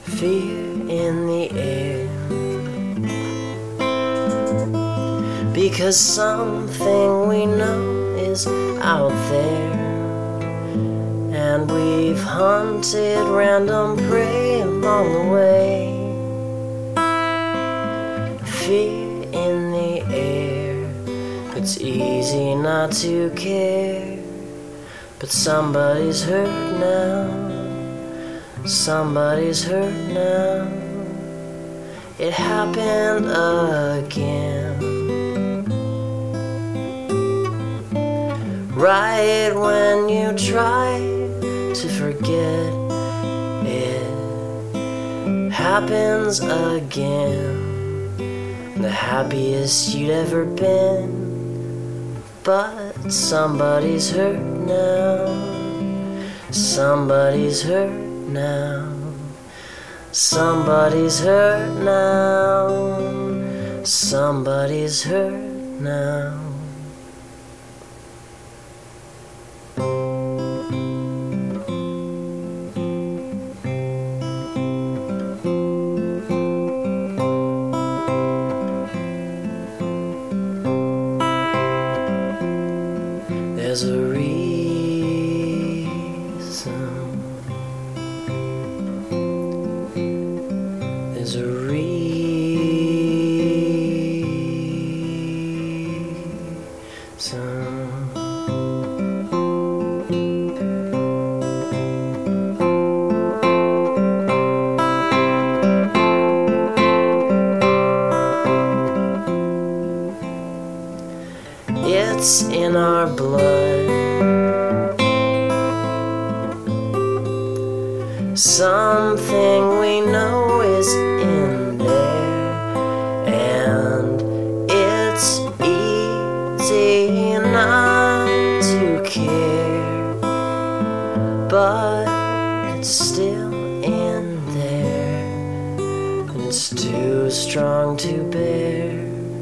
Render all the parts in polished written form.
fear in the air, because something we know is out there, and we've hunted random prey along the way. Fear in the air, it's easy not to care, but somebody's hurt now. Somebody's hurt now. It happened again. Right when you try to forget, it happens again. The happiest you'd ever been, but somebody's hurt now. Somebody's hurt now. Somebody's hurt now. Somebody's hurt now. There's a reason. There's a reason. It's in our blood. Something we know is in there, and it's easy not to care, but it's still in there, and it's too strong to bear,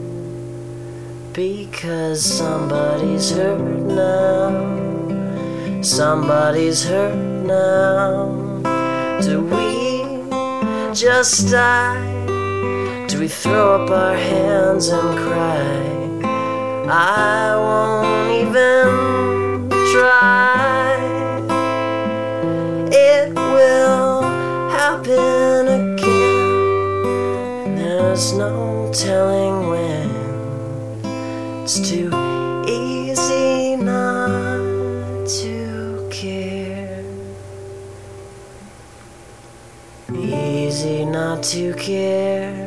because somebody's hurt now. Somebody's hurt now. Do we just die? Do we throw up our hands and cry? I won't even try. It will happen again. There's no telling when. It's too easy not to care. Easy not to care.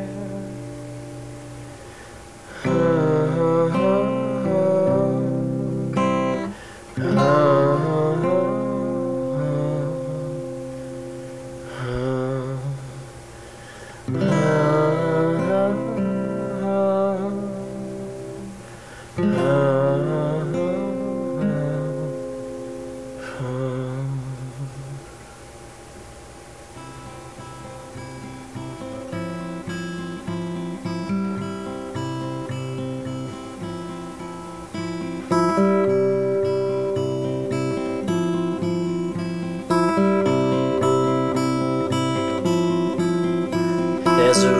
There's a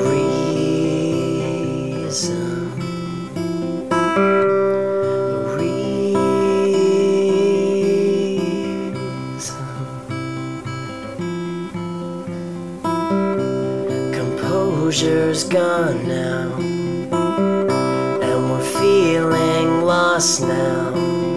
reason. A reason. Composure's gone now, and we're feeling lost now.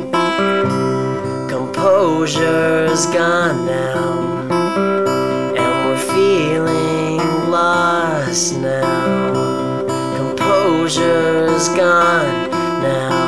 Composure's gone now, and we're feeling lost now. Composure's gone now.